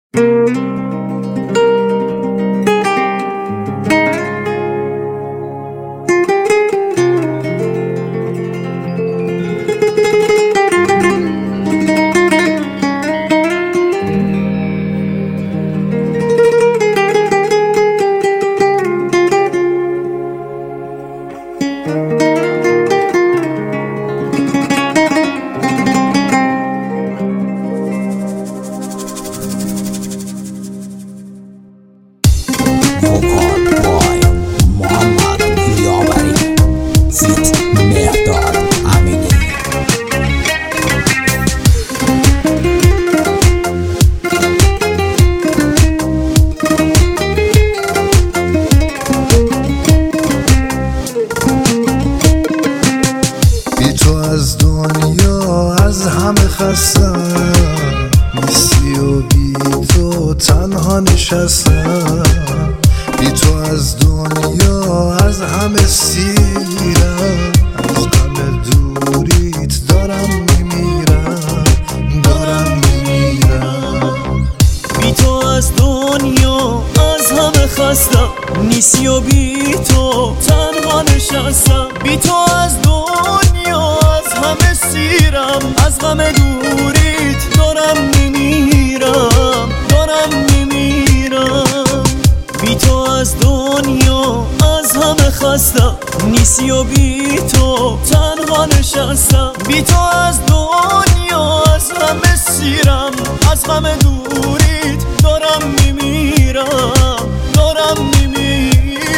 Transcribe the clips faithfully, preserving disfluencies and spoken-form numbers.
از دنیا از همه خستم، نیستی و بی تو تنها نشستم. بی تو از دنیا از همه سیرم، از غم دوریت دارم میمیرم، دارم میمیرم. بی تو از دنیا از همه خستم، نیستی و بی تو تنها نشستم. بی تو از دنیا از همه سیرم، از غم دوریت دارم میمیرم، دارم میمیرم. بی تو از دنیا از همه خستم، نیستی و بی تو تنها نشستم. بی تو از دنیا از همه سیرم، از غم دوریت دارم میمیرم، دارم میمیرم.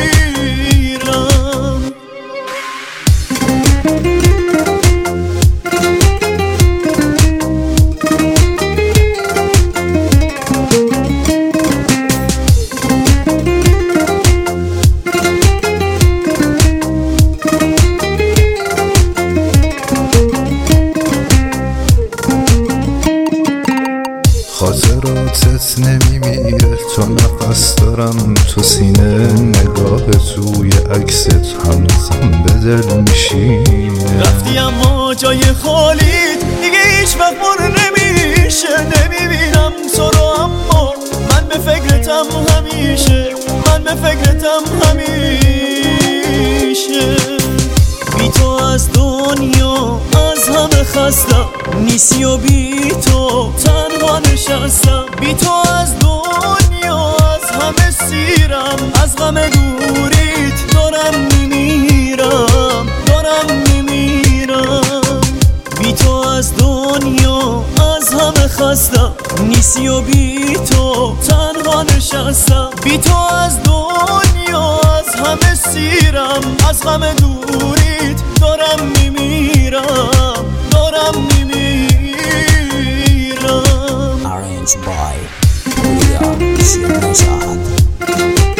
خاطراتت نمیمیره، تو نفس دارم تو سینه، نگاه توی عکست هنوزم به دل میشینه. رفتی اما جای خالیت دیگه هیچ وقت پر نمیشه. نمیبینم تو رو اما من به فکرتم همیشه، من به فکرتم همیشه. بی تو از دنیا از همه خستم، نیستی و بی تو تنها نشستم. بی تو از دنیا از همه سیرم، از غم دوریت دارم میمیرم، دارم میمیرم. بی تو از دنیا از همه خستم، نیستی و بی تو تنها نشستم. بی تو از دنیا از همه سیرم، از غم دوریت دارم میمیرم، دارم میمیرم. Arranged by Julia Shimazad.